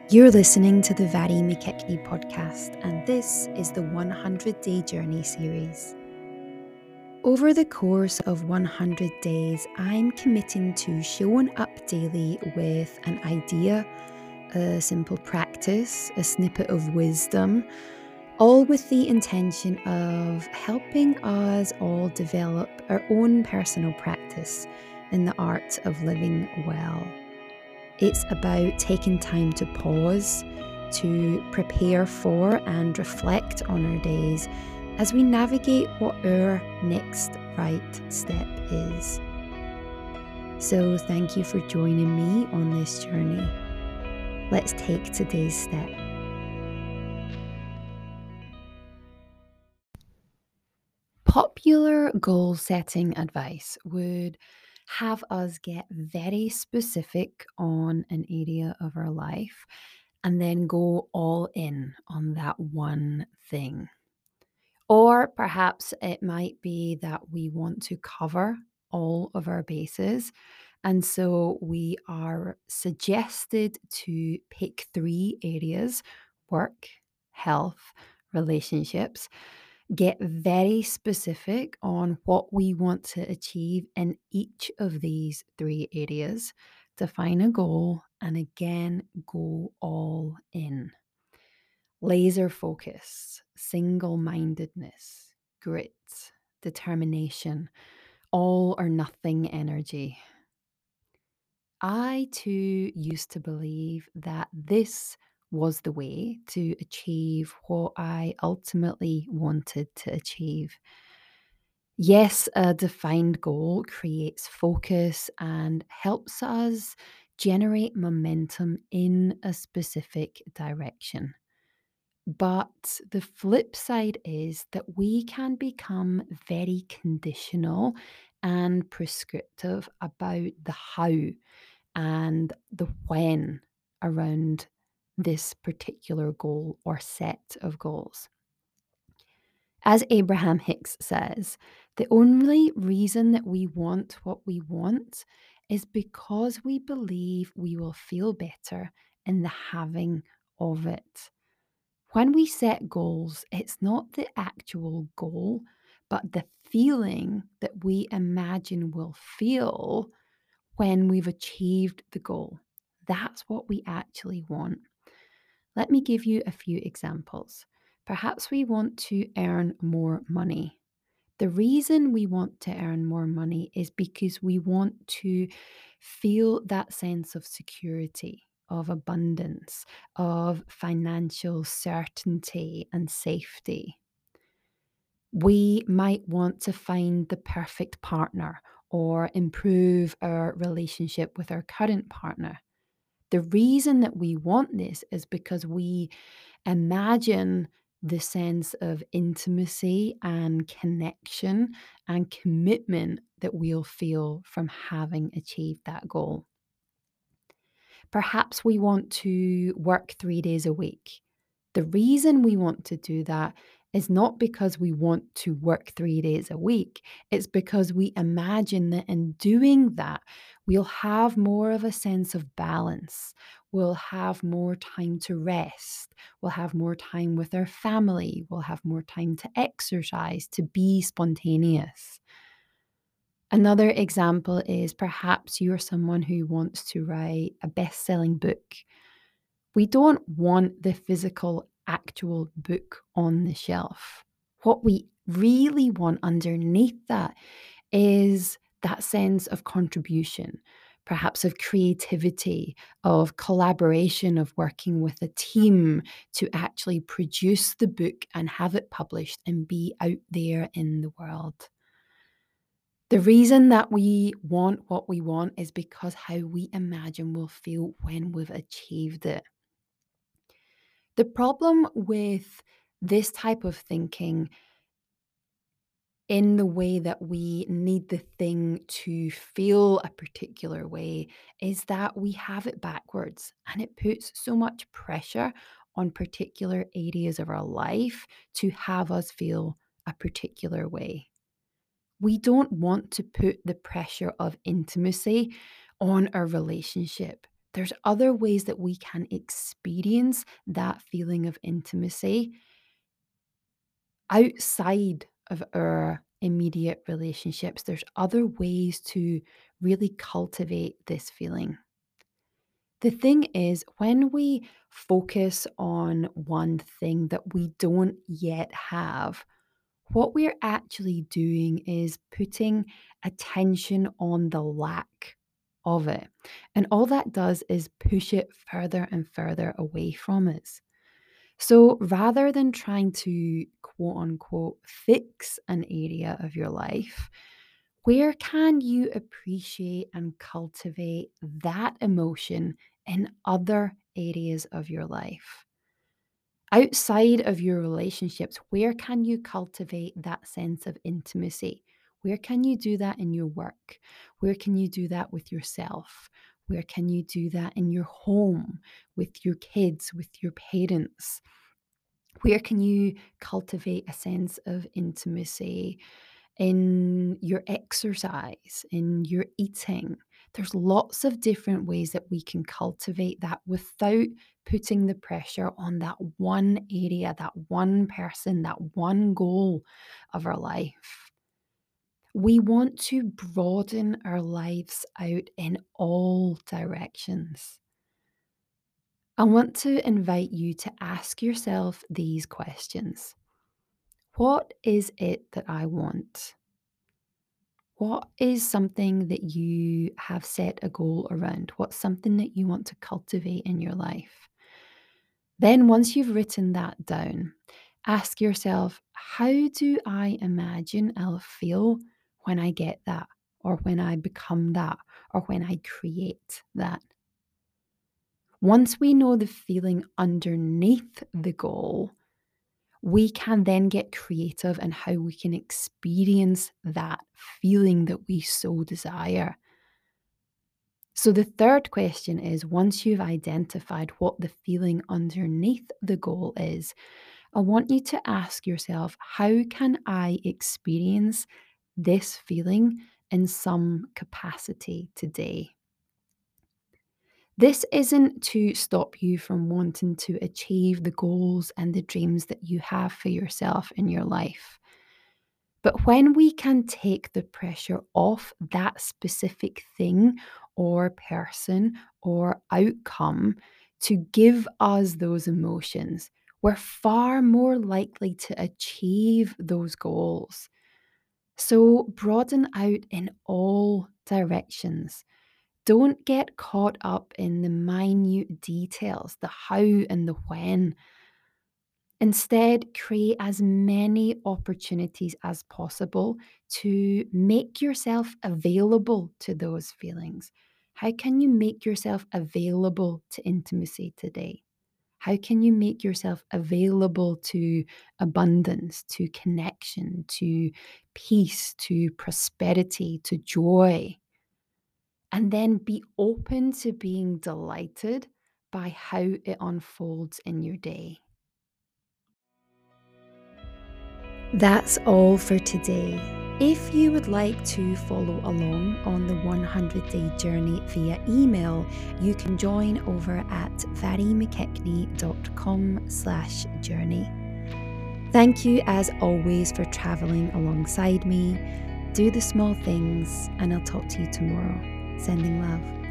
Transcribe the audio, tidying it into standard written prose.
You're listening to the Vari Mikekni podcast, and this is the 100 Day Journey series. Over the course of 100 days, I'm committing to showing up daily with an idea, a simple practice, a snippet of wisdom, all with the intention of helping us all develop our own personal practice in the art of living well. It's about taking time to pause, to prepare for and reflect on our days as we navigate what our next right step is. So thank you for joining me on this journey. Let's take today's step. Popular goal setting advice would have us get very specific on an area of our life and then go all in on that one thing. Or perhaps it might be that we want to cover all of our bases. And so we are suggested to pick 3 areas: work, health, relationships. Get very specific on what we want to achieve in each of these 3 areas, define a goal, and again, go all in. Laser focus, single mindedness, grit, determination, all or nothing energy. I too used to believe that this was the way to achieve what I ultimately wanted to achieve. Yes, a defined goal creates focus and helps us generate momentum in a specific direction. But the flip side is that we can become very conditional and prescriptive about the how and the when around this particular goal or set of goals. As Abraham Hicks says, the only reason that we want what we want is because we believe we will feel better in the having of it. When we set goals, it's not the actual goal, but the feeling that we imagine we'll feel when we've achieved the goal. That's what we actually want. Let me give you a few examples. Perhaps we want to earn more money. The reason we want to earn more money is because we want to feel that sense of security, of abundance, of financial certainty and safety. We might want to find the perfect partner or improve our relationship with our current partner. The reason that we want this is because we imagine the sense of intimacy and connection and commitment that we'll feel from having achieved that goal. Perhaps we want to work 3 days a week. The reason we want to do that is not because we want to work 3 days a week. It's because we imagine that in doing that, we'll have more of a sense of balance. We'll have more time to rest. We'll have more time with our family. We'll have more time to exercise, to be spontaneous. Another example is perhaps you're someone who wants to write a best-selling book. We don't want the physical, actual book on the shelf. What we really want underneath that is that sense of contribution, perhaps of creativity, of collaboration, of working with a team to actually produce the book and have it published and be out there in the world. The reason that we want what we want is because how we imagine we'll feel when we've achieved it. The problem with this type of thinking in the way that we need the thing to feel a particular way is that we have it backwards, and it puts so much pressure on particular areas of our life to have us feel a particular way. We don't want to put the pressure of intimacy on our relationship, There's other ways that we can experience that feeling of intimacy outside of our immediate relationships. There's other ways to really cultivate this feeling. The thing is, when we focus on one thing that we don't yet have, what we're actually doing is putting attention on the lack of it. And all that does is push it further and further away from us. So rather than trying to quote unquote fix an area of your life, where can you appreciate and cultivate that emotion in other areas of your life? Outside of your relationships, where can you cultivate that sense of intimacy? Where can you do that in your work? Where can you do that with yourself? Where can you do that in your home, with your kids, with your parents? Where can you cultivate a sense of intimacy in your exercise, in your eating? There's lots of different ways that we can cultivate that without putting the pressure on that one area, that one person, that one goal of our life. We want to broaden our lives out in all directions. I want to invite you to ask yourself these questions. What is it that I want? What is something that you have set a goal around? What's something that you want to cultivate in your life? Then, once you've written that down, ask yourself, how do I imagine I'll feel when I get that, or when I become that, or when I create that? Once we know the feeling underneath the goal, we can then get creative in how we can experience that feeling that we so desire. So, the third question is, once you've identified what the feeling underneath the goal is, I want you to ask yourself, how can I experience this feeling in some capacity today? This isn't to stop you from wanting to achieve the goals and the dreams that you have for yourself in your life. But when we can take the pressure off that specific thing or person or outcome to give us those emotions, we're far more likely to achieve those goals. So broaden out in all directions. Don't get caught up in the minute details, the how and the when. Instead, create as many opportunities as possible to make yourself available to those feelings. How can you make yourself available to intimacy today? How can you make yourself available to abundance, to connection, to peace, to prosperity, to joy? And then be open to being delighted by how it unfolds in your day. That's all for today. If you would like to follow along on the 100-day journey via email, you can join over at varimckeckney.com/journey. Thank you as always for traveling alongside me. Do the small things, and I'll talk to you tomorrow. Sending love.